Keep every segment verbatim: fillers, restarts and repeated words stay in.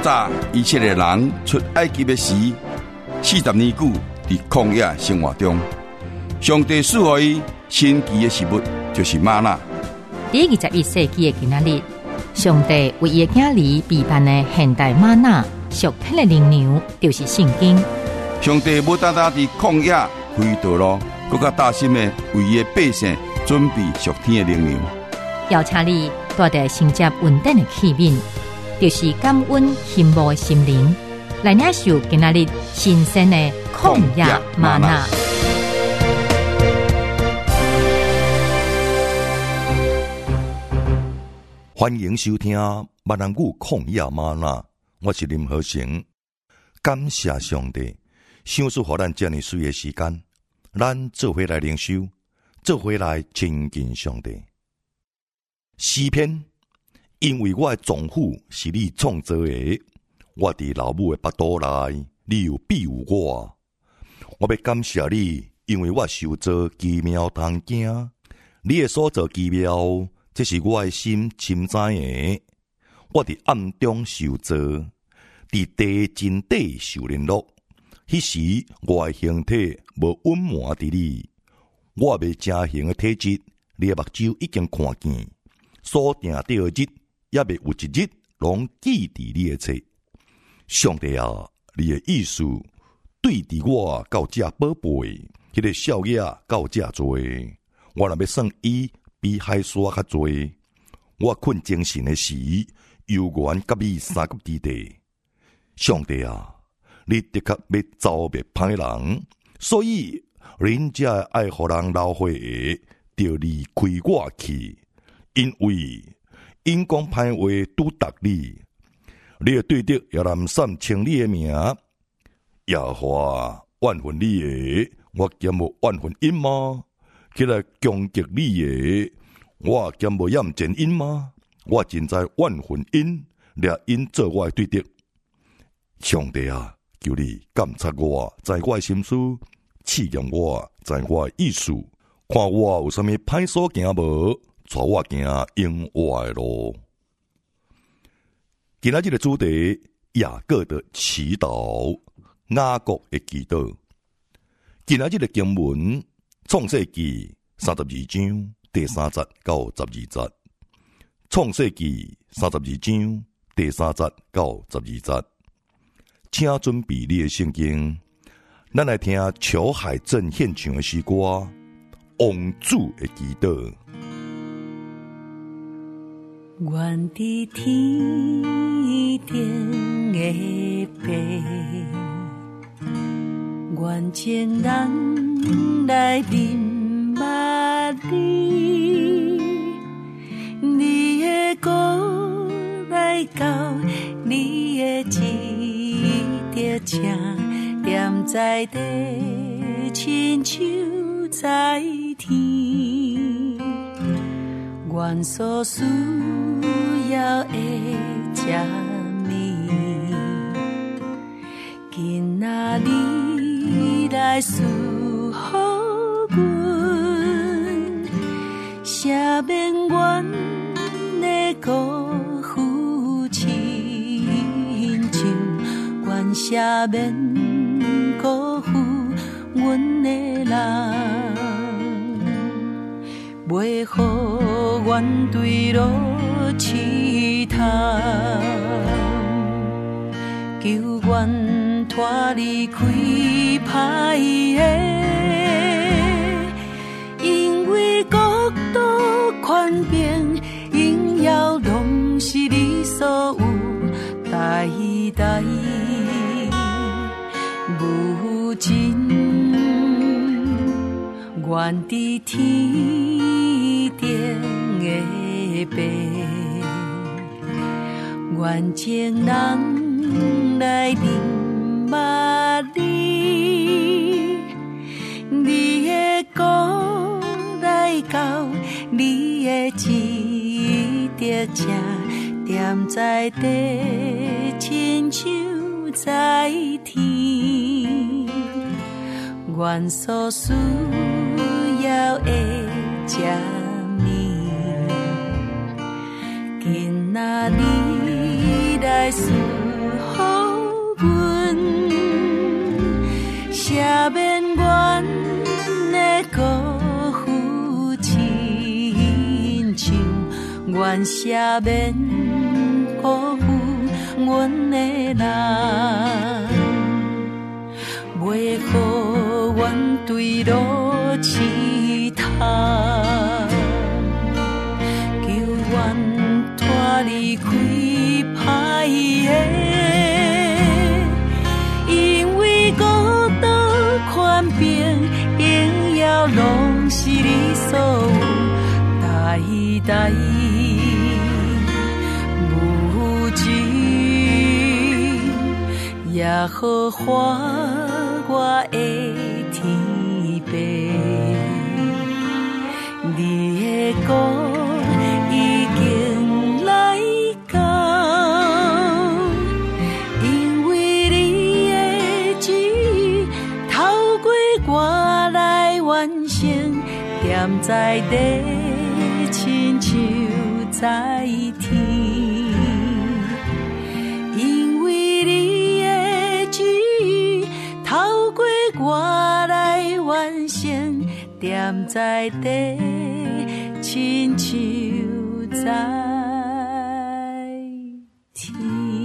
早以前的人出埃及的时，四十年久伫曠野生活中，上帝赐予伊神奇的食物，就是吗哪。 第二十一世纪的今仔日，上帝为伊的囝儿备办的现代吗哪属天的灵粮，就是圣经。 上帝无单单伫曠野开道路，更加大心的为伊的百姓准备属天的灵粮。 邀请你带着承接稳定的器皿，就是感恩羡慕的心灵，来领受今仔日新鲜的曠野嗎哪。 欢迎收听闽南语曠野嗎哪，我是林和成。感谢上帝，赏赐予咱这么水的时间，咱做伙来灵修，做伙来亲近上帝。诗篇，因为我的脏腑是你创造的，我伫老母的腹肚内，你有庇护我。我要感谢你，因为我受造奇妙通行，你的所造奇妙，这是我的心深知的。我伫暗中受造，伫地真底受联络。迄时我的形体无隐瞒伫你，我未成形的体质，你的目睭已经看见。所定的日也未有一日拢记伫你的册。上帝啊，你的意思对伫我到这宝贝，迄、那个少爷到这多，我若要算伊比海沙较多。我困精神的时，犹原甲你三角之地。上帝啊，你的确要招灭歹人，所以人家爱互人流血，就离开我去。因为因讲歹话拄达你，你会对着耶南山称你的名，耶和华怨恨你的，我兼无怨恨因吗？起来攻击你的，我兼无厌战因吗？我真在怨恨因，掠因做我的对敌。上帝啊，求你监察我，知我的心思，试验我，知我的意思，看我有啥物歹所行无。带我行永活的路。今仔日的主题，雅各的祈祷，雅各的祈祷。今仔日的经文，創世記三十二章第三節到十二節。創世記三十二章第三節到十二節。請準備你的聖經，咱來聽裘海正獻唱的詩歌《王主的祈禱》。 願佇天頂的爸，願情人來明捌你，你的歌來到你的指的請，踮在地，親像在天，願所需要的遮物，今仔日來賜予阮，赦免阮的辜負親像，願赦免辜負阮的人，袂予阮對路試探，求阮拖離開歹的，因為國度權柄榮耀攏是你所有，代代無盡，願佇天頂的爸，願情人來明捌你，你的歌來到你的指的正，踮在地，親像在天，願所需要的遮物，今仔日來賜予辜负亲像愿赦免辜负阮的人，袂予阮对路痴探，求阮拖离开歹的，因为孤独款病应要拢是你所有，代代无情，也好化我的天父。你的歌已经来到，因为你的旨意透过我来完成，踮在地亲像在天，因为你的旨意透过我来完成，踮在地亲像在天。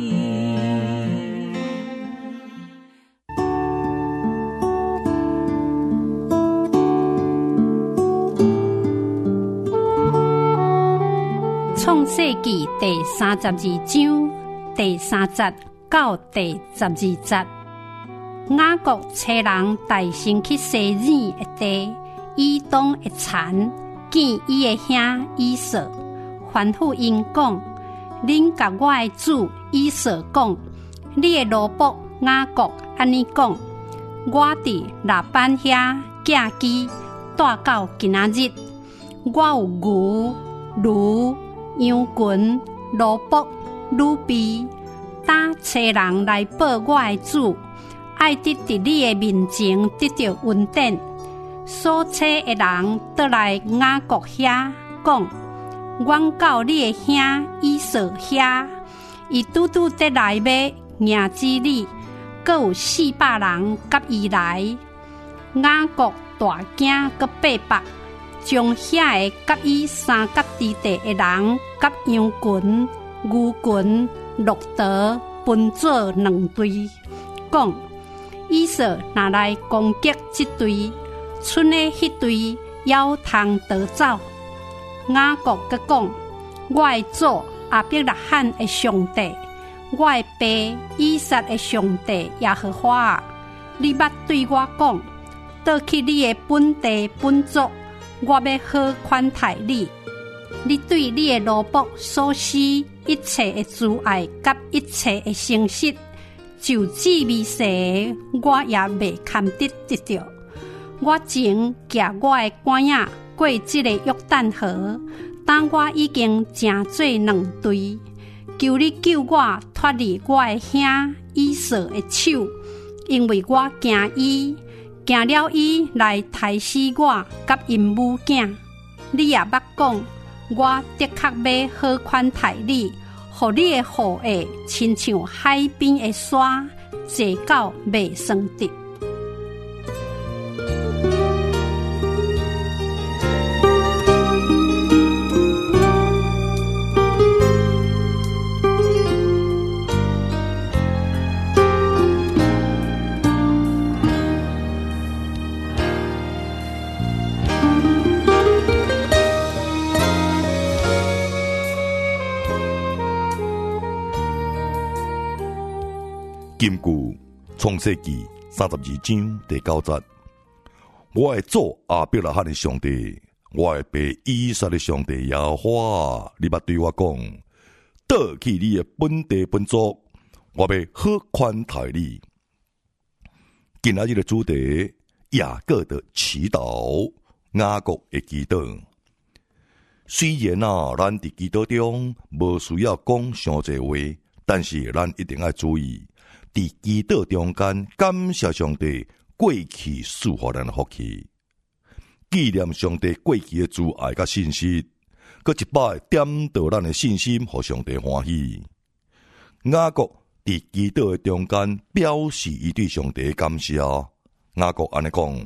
创世纪第三十二章第三节到第十二节，雅各找人带先去西珥的地，以东的田，见伊的兄以扫，吩咐因讲：恁甲我的主以扫讲，你的奴仆雅各安尼讲，我伫拉班遐寄居，带到今仔日，我有牛、驴、羊群、奴仆、女婢，打找人来报我的主，爱得伫你的面前得到恩典。所找的人倒来雅各遐讲，阮到你的兄以扫遐，伊拄拄得来买银子里，阁有四百人甲伊来。雅各大惊阁八百，将遐个甲伊三角之地的人甲羊群、牛群、骆驼分做两队，讲以扫若来攻击这队，剩的迄队要通逃走。雅各阁讲，我的祖亚伯拉罕的上帝，我的爸以撒的上帝耶和华啊，你捌对我讲，倒去你的本地本族，我要好款待你。你对你的奴仆所施一切的慈爱甲一切的诚实，就至微细的，我也未堪得得到。我前骑我的杆仔过这个约旦河，当我已经成做两队，求你救我脱离我的兄以扫的手，因为我惊伊，惊了伊来杀死我甲因母囝。你也捌讲，我的确要好款待你，互你的后裔亲像海边的沙，坐到未算得。 金句创世纪三十二章第九节，我的祖亚伯拉罕的上帝，我的爸以撒的上帝耶和华，你捌对我讲，倒去你的本地本族，我要好款待你。今仔日的主题，雅各的祈祷，雅各的祈祷。虽然啊，咱伫祈祷中无需要讲伤济话，但是咱一定要注意，伫祈祷中间感谢上帝过去赐予咱的福气，纪念上帝过去的慈爱甲信息，搁一摆点导咱的信心，互上帝欢喜。雅各伫祈祷的中间表示伊对上帝的感谢。雅各安尼讲：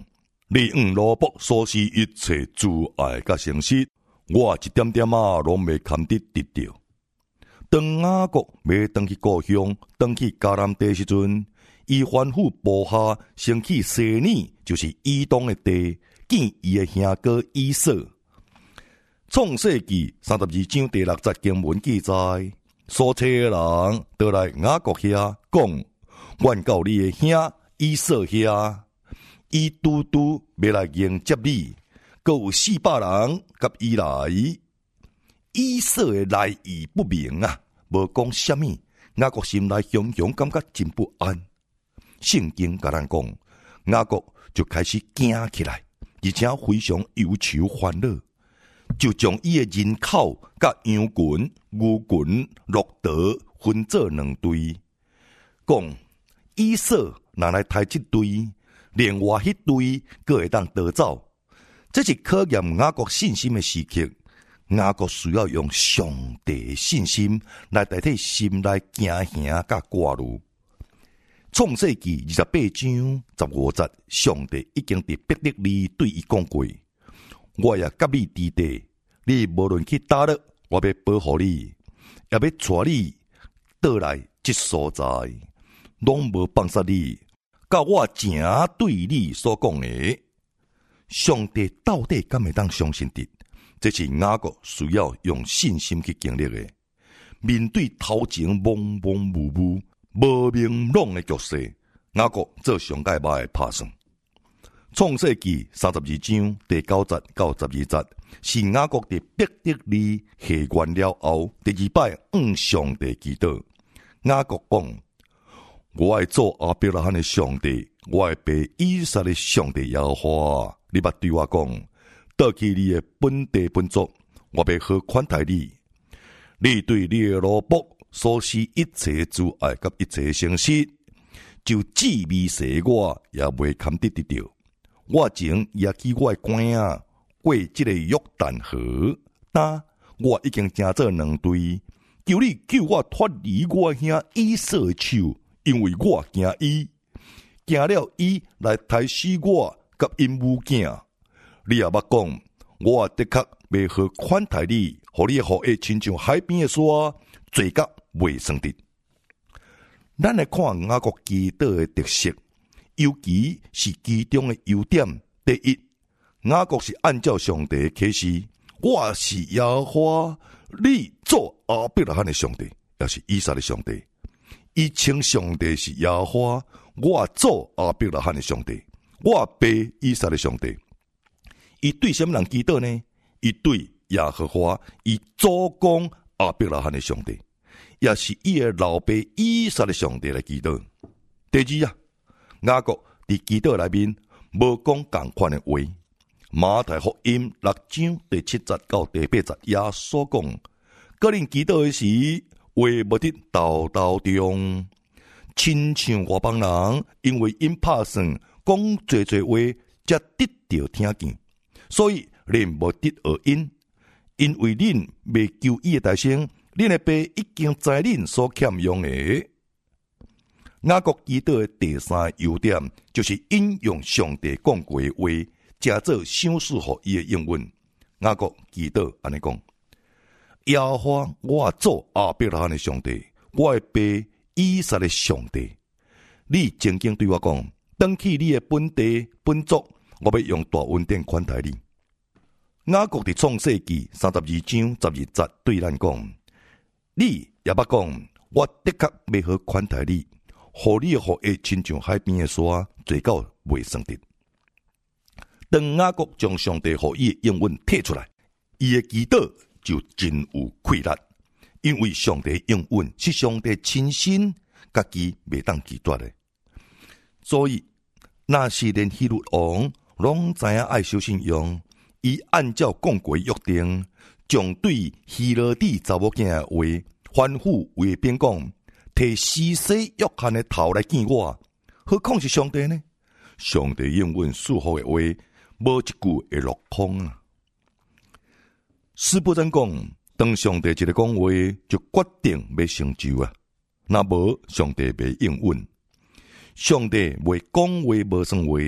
你用萝卜所需一切阻碍甲诚实，我一点点啊拢未堪得得到。当雅各要回去故乡，回去迦南地时阵，伊吩咐部下先去西珥，就是以东的地，见伊的兄哥以扫。创世纪三十二章第六节经文记载，所车的人倒来雅各遐讲，愿到你的兄以扫遐，伊拄拄要来迎接你，阁有四百人甲伊来。以扫的来意不明啊，无讲什么，雅各心内雄雄感觉真不安。圣经甲咱讲，雅各就开始惊起来，而且非常忧愁烦恼。就将伊的人口甲羊群、牛群、骆驼分做两队，讲以扫若来抬这队，另外迄队阁会当逃走。这是考验雅各信心的时刻。雅各需要用上帝的信心来代替心内惊吓甲挂虑。创世纪二十八章十五节，上帝已经伫伯特利对伊讲过。我也甲你伫地，你无论去叨落，我要保护你，也要带你倒来这所在，拢无放杀你，甲我正对你所讲的。上帝到底敢会当相信的？这是雅各需要用信心去经历的。面对头前蒙蒙雾雾、无明朗的局势，雅各做上界歹的打算。创世纪三十二章第九节到十二节，是雅各伫伯特利下完了后，第二摆向上帝祈祷。雅各讲：我爱做阿伯拉罕的上帝，我爱被以撒的上帝耶和华。你捌对我讲，倒去你的本地本族，我要好款待你。你对你的萝卜所需一切阻碍甲一切诚实，就至微细我也未堪得得到。我前也去我的关啊，过这个约旦河，但我已经成做两队，求你救我脱离我兄以扫的手，因为我惊伊，惊了伊来杀死我甲因母囝。你也捌讲，我的确要好款待你，互你的后裔亲像海边的沙，罪恶未算得。咱来看雅各祈祷的特色。尤其是其中的优点。第一，雅各是按照上帝的启示，我是耶和华，你做阿伯拉罕的上帝，也是以撒的上帝。伊称上帝是耶和华，我做阿伯拉罕的上帝，我爸以撒的上帝。伊对什么人祈祷呢？伊对耶和华，伊祖公阿伯拉罕的上帝，也是伊的老爸以撒的上帝来祈祷。第二啊。雅各伫祈祷内面无讲同款的话。马太福音六章第七节到第八节也所讲，个人祈祷的时，话无得道道中，亲像外邦人，因为因拍算讲侪侪话，才得到听见，所以恁无得学因，因为恁未求伊的大声，恁的爸已经知恁所欠用的。雅各祈祷的第三个优点，就是引用上帝讲过的话，加做想示予伊的应允。雅各祈祷安尼讲：耶和华，我做阿伯拉罕的上帝，我的爸以撒的上帝。你曾经对我讲，回去你的本地本族，我要用大恩典款待你。雅各伫创世纪三十二章十二节对咱讲：你也捌讲，我的确要好款待你。互你互会亲像海边的沙，罪到未算得。当雅各将上帝互伊的应允摕出来，伊的祈祷就真有气力，因为上帝应允是上帝亲身家己袂当拒绝的。所以，若是连希律王拢知影爱守信用，伊按照讲过约定，将对希罗底查某囝的话反复为边讲。摕施洗约翰的头来见我，何况是上帝呢？上帝应允祝福的话，无一句会落空啊！司布真讲，当上帝一个讲话，就决定要成就啊！那无上帝袂应允，上帝袂讲话无算话，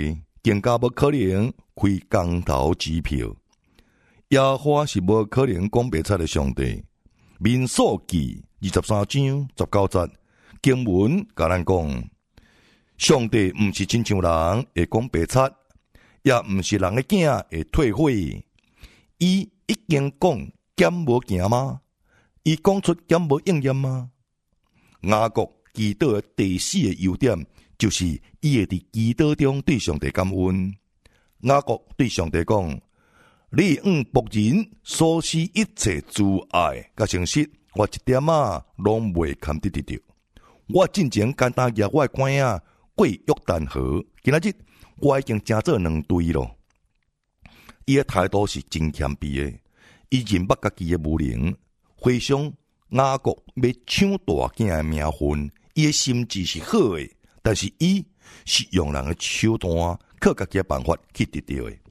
更加无可能开公头支票。耶和华是无可能讲白贼的上帝。民数记二十三章十九节经文甲咱讲，上帝毋是亲像人会讲白贼，也毋是人的囝会退火。伊已经讲减无行吗？伊讲出减无应验吗？雅各祈祷的第四个优点，就是伊会伫祈祷中对上帝感恩。雅各对上帝讲：你用仆人所施一切慈爱甲诚实，我一点啊拢袂堪得得到。我进前简单举我的管啊过约旦河，今仔日我已经成做两队咯。伊的态度是真谦卑的，伊认捌家己的无能，回想雅各要抢大囝的名分，伊的心智是好的，但是伊是用人的手段靠家己的办法去得到的。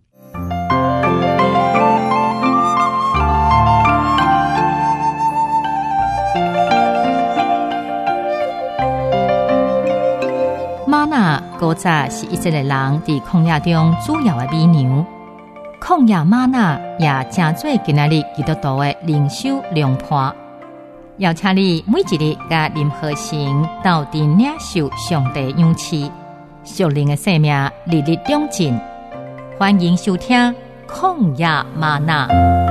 玛纳古早是以色列人伫曠野中主要的美牛，旷野玛纳也正做今仔日基督徒的灵修良伴。邀请你每一日甲任何行到底领受上帝勇气，属灵的生命日日长进。欢迎收听曠野嗎哪。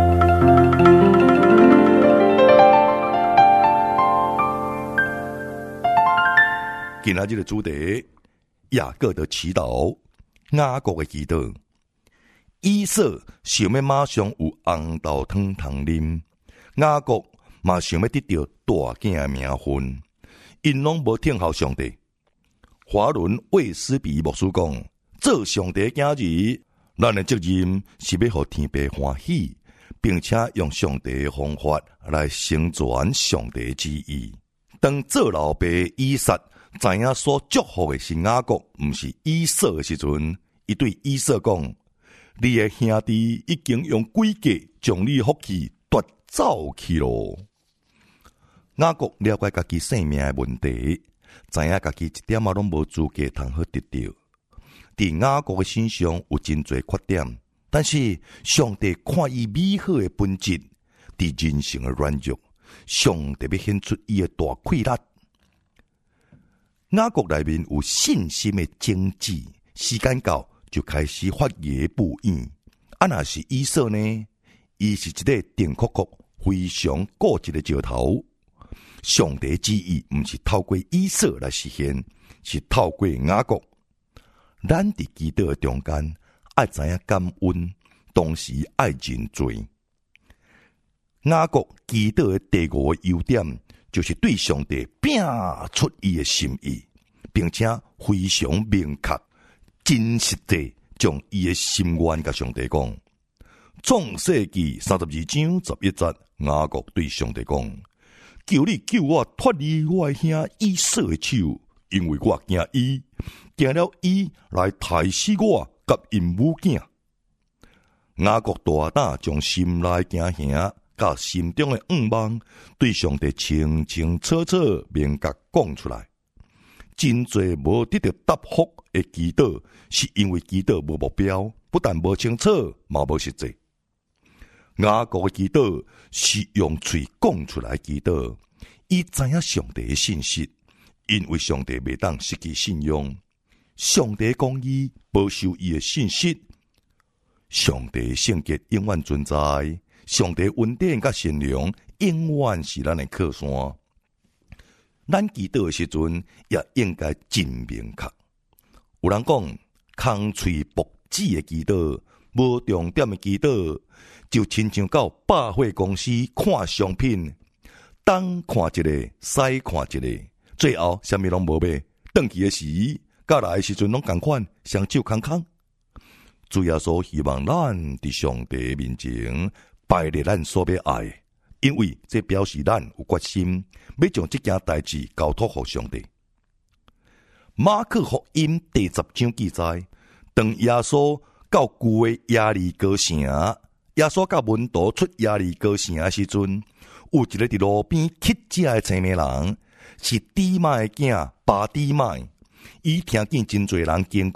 今仔日的主题，雅各的祈祷，雅各的祈祷。以扫想要马上有红豆汤通啉，雅各嘛想要得到大囝的名分，因拢无听候上帝。华伦卫斯比牧师讲，做上帝的囝儿，咱的责任是要互天父欢喜，并且用上帝的方法来成全上帝的旨意。当做老爸以撒知影所祝福的是雅各，毋是以扫的时阵，伊对以扫讲：你的兄弟已经用诡计将你福气夺走去咯。雅各了解家己生命的问题，知影家己一点仔拢无资格通好得到。伫雅各的身上有真侪缺点，但是上帝看伊美好的本质，伫人性的软弱，上帝要显出伊的大气力。雅各内面有信心的种子，时间到就开始发芽不硬。啊，若是以扫呢？伊是一个定酷酷、非常固执的石头。上帝旨意毋是透过以扫来实现，是透过雅各。咱伫祈祷的中间，爱知影感恩，同时爱认罪。雅各祈祷的第五个优点，就是对上帝拼出伊的心意，并且非常明确、真实地将伊的心愿甲上帝讲。创世纪三十二章十一节，雅各对上帝讲：求你救我脱离我的兄以扫的手，因为我惊伊，惊了伊来杀死我甲因母囝。雅各大胆将心内惊吓甲心中的愿望，对上帝清清楚楚明确讲出来。真侪无得到答复的祈祷，是因为祈祷无目标，不但无清楚，嘛无实际。雅各的祈祷是用嘴讲出来祈祷，伊知影上帝的信息，因为上帝袂当失去信用。上帝讲伊保守伊的信息，上帝的圣洁永远存在，上帝恩典甲善良永远是咱的靠山。咱祈祷的时阵，也应该真明确。有人讲，空嘴薄纸的祈祷，无重点的祈祷，就亲像到百货公司看商品，东看一个，西看一个，最后啥物拢无买，转去的时，甲来的时阵拢同款，双手空空。主耶稣希望咱伫上帝面前摆列咱所要爱的，因为这表示咱有决心要将这件代志交托给上帝。马可福音第十章记载，当耶稣到旧的耶利哥城，耶稣甲门徒出耶利哥城的时阵，有一个伫路边乞食的青面人，是底买的囝巴底买。伊听见真侪人经过，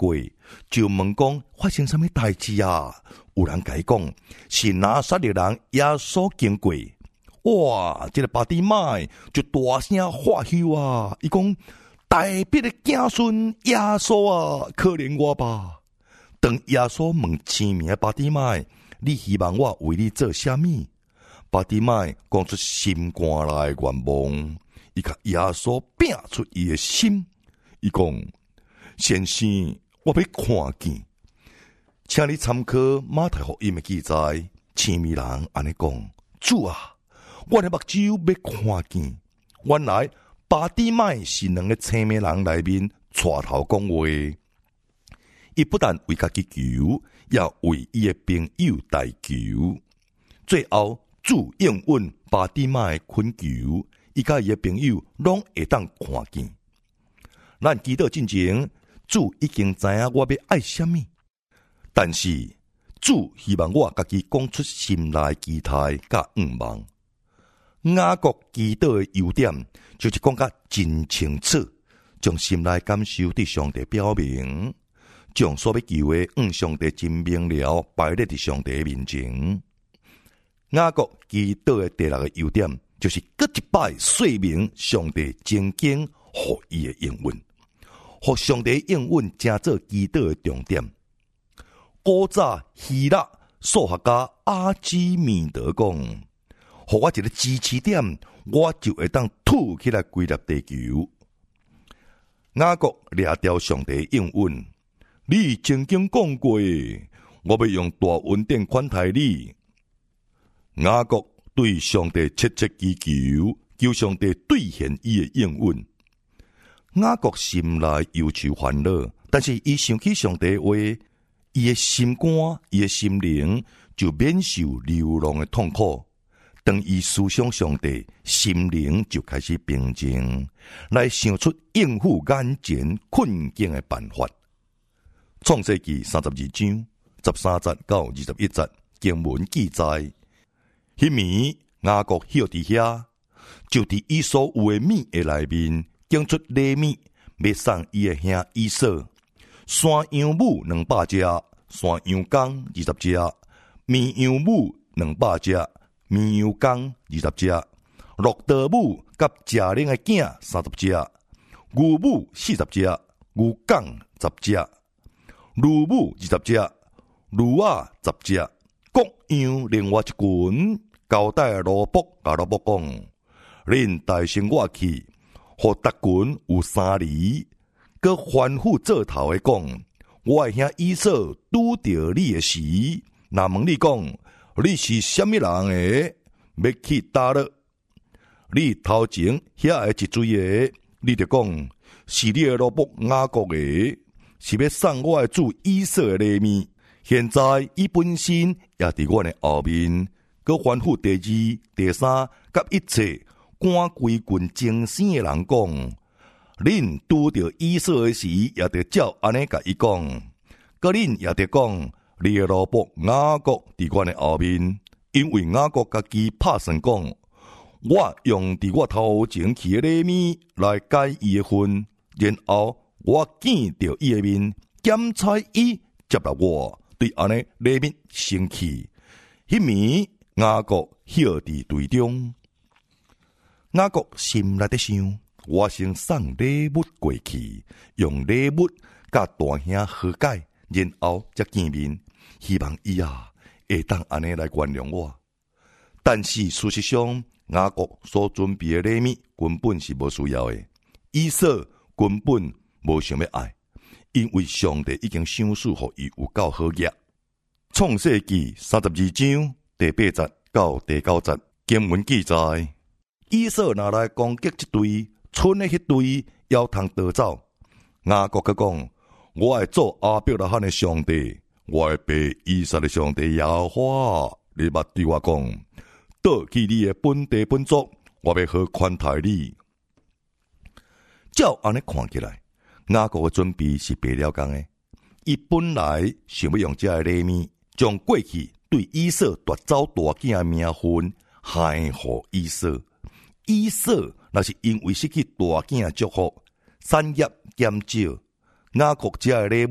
就问讲发生什么代志啊？有人甲伊讲是拿撒勒人耶稣经过，哇！这个巴底买就大声喝休啊！伊讲大必的子孙耶稣啊，可怜我吧！当耶稣问青面的巴底买，你希望我为你做啥物？巴底买讲出心肝内的愿望，伊甲耶稣拼出伊的心，伊讲先生，我要看见。请你参考马太福音的记载，青面人安尼讲：主啊，我的目睭要看见。原来巴底买是两个青面人内面带头讲话，伊不但为家己求，也为伊的朋友代求。最后，主应允巴底买的恳求，伊甲伊的朋友拢会当看见。咱祈祷进前，主已经知影我要爱什么，但是主希望我家己讲出心内期待甲愿望。雅各祈祷的优点，就是讲甲真清楚，将心内感受对上帝表明，将所要求的向上帝真明了，摆列伫上帝面前。雅各祈祷的第六个优点，就是搁一摆说明上帝真经互伊的应允，互上帝应允正做祈祷的重点。古早希腊数学家阿基米德讲，互我一个支持点，我就会当吐起来归纳地球。雅各掠掉上帝应允，你曾经讲过，我要用大恩典款待你。雅各对上帝切切祈求，求上帝兑现伊的应允。雅各心内忧愁烦恼，但是伊想起上帝的话，伊的心肝、伊的心灵就免受流浪的痛苦。当伊思想上帝，心灵就开始平静，来想出应付眼前困境的办法。创世纪三十二章十三节到二十一节经文记载。迄暝雅各歇伫遐，就伫伊所有的米的内面，拣出礼物，要送伊的兄以扫。山羊母两百只，山羊公二十只，绵羊母两百只，绵羊公二十只，骆驼母甲食奶的囝三十只，牛母四十只，牛公十只，驴母二十只，驴仔十只，各样另外一群。交代罗卜甲罗卜讲，恁大声我去，互逐群有三厘，佮吩咐做头的讲，我的兄以扫拄着你的时，若问你讲，你是什么人诶？要去打了？你头前遐个一水个，你就讲是你的罗卜雅各个，是要送我的主以扫的礼物。现在伊本身也伫我的后面。佮吩咐第二、第三，甲一切赶归群精神的人讲，恁拄着以扫的时，也得照安尼甲伊讲。佮恁也得讲，你的罗卜雅各伫我的后面，因为雅各家己拍算讲，我用伫我头前去的礼物来解伊的分，然后我见着伊的面，检查伊接纳我，对安尼礼物生气。迄暝。雅各歇伫队中，雅各心内的想：我先送礼物过去，用礼物甲大兄和解，然后才见面。希望伊啊会当安尼来原谅我。但是事实上，雅各所准备的礼物根本是无需要的，以扫根本无想要爱，因为上帝已经赏赐互伊有够好业。创世纪三十二章。第八节到第九节经文记载，以扫拿来攻击一队，剩的迄队要通逃走。雅各佮讲：我会做亚伯拉罕的上帝，我会被以撒的上帝耶和华。你捌对我讲，倒去你的本地本族，我要好款待你。照安尼看起来，雅各的准备是白了工的。伊本来想要用这个礼物，将过去。对以扫夺走大囝的名分，害互以扫。以扫若是因为失去大囝的祝福，产业减少，雅各这的礼物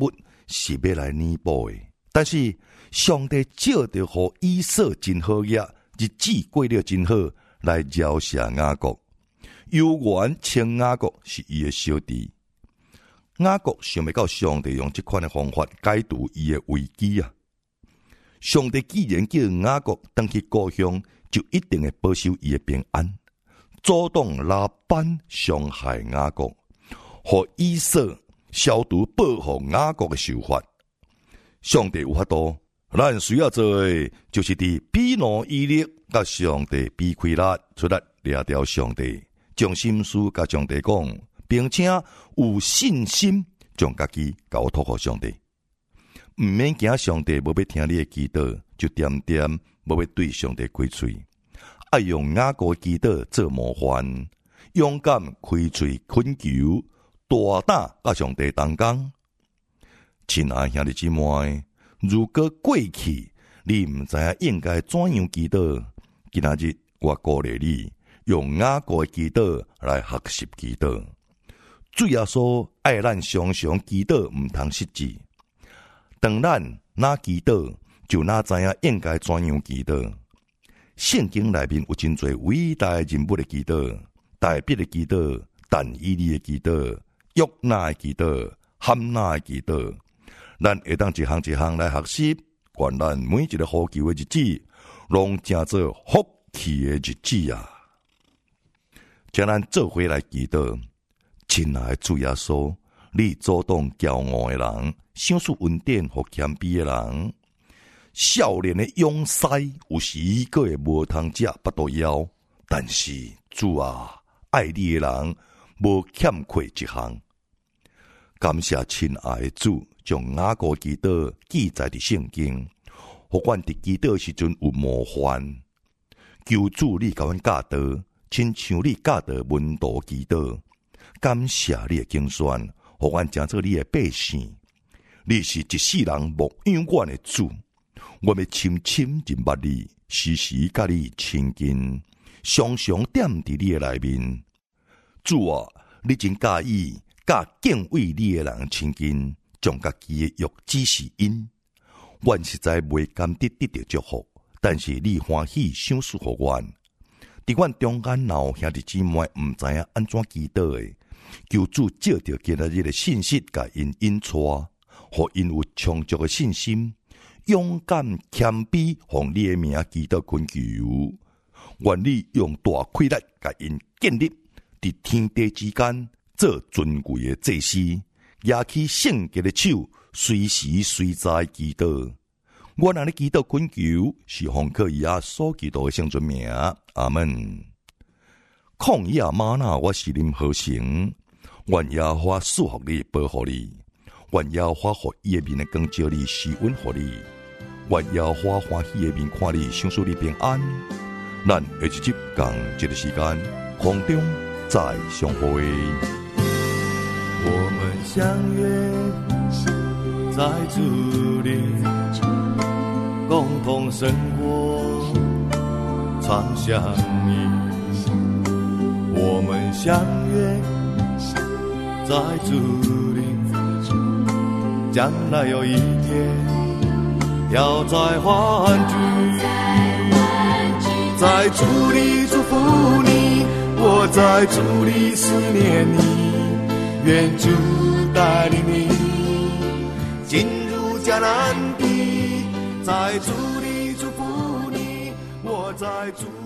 是要来弥补的，但是上帝照着互以扫真好业，日子过了真好，来饶赦雅各。犹原称雅各是伊的小弟。雅各想要到上帝用这款的方法解除伊的危机啊！上帝既然叫雅各回去故乡，就一定会保守伊的平安。主动拉班伤害雅各，互以扫消毒保护雅各的受罚。上帝有法度，咱需要做的就是伫比努伊力甲上帝比开力出来掠掉上帝，将心思甲上帝讲，并且有信心将家己交托互上帝。毋免惊上帝无要听你的祈祷，就点点无要对上帝开嘴。爱用雅各的祈祷做模范，勇敢开嘴恳求，大胆甲上帝同工。亲爱兄弟姊妹，如果过去你毋知影应该怎样祈祷，今仔日我鼓励你用雅各的祈祷来学习祈祷。主耶稣爱咱常常祈祷，毋通失志。当咱哪祈祷，就哪知影应该怎样祈祷。圣经内面有真侪伟大的人物的祈祷，大必的祈祷，但以理的祈祷，约拿的祈祷，罕那的祈祷。咱会当一项一项来学习，愿咱每一个呼求的日子，拢成做福气的日子啊！将咱做回来祈祷，亲爱的主耶稣，你阻挡骄傲的人，赏赐恩典和谦卑的人。少年的勇士有时个会无通食巴肚枵，但是主啊，爱你的人无欠缺一项。感谢亲爱的主，将雅各祈祷记载伫圣经，互阮伫祈祷时阵有模范。求主你甲阮教导，亲像你教导门徒祈祷。感谢你的竞选，互阮成做你的百姓。你是一世人牧养阮的主。我要深深认捌你，时时甲你亲近，常常踮伫你的内面。主啊，你真介意甲敬畏你的人亲近，将家己的约指示因。阮实在袂甘得得到祝福，但是你欢喜赏赐互阮。伫阮中间若有兄弟姊妹毋知影安怎祈祷的，求主照着今日的信息，甲因引带，互因有充足的信心。勇敢谦卑，奉你的名祈祷恳求，愿你用大气力甲因建立，伫天地之间做尊贵的祭司，举起圣洁的手，随时随在祈祷。我若咧祈祷恳求，是奉靠耶稣基督的圣尊名，阿门。旷野吗哪，我是恁好成，愿耶和华赐福你，保护你。愿耶和华互伊的面的光照你，施恩互你。愿耶和华欢喜的面看你，享受你平安。咱下一集共一个时间，空中再相会。 我们相约在主里，共同生活，常相依。我们相约在主里，将来有一天要再欢聚，在主里祝福你，我在主里思念你，愿主带领你进入迦南地，在主里祝福你，我在主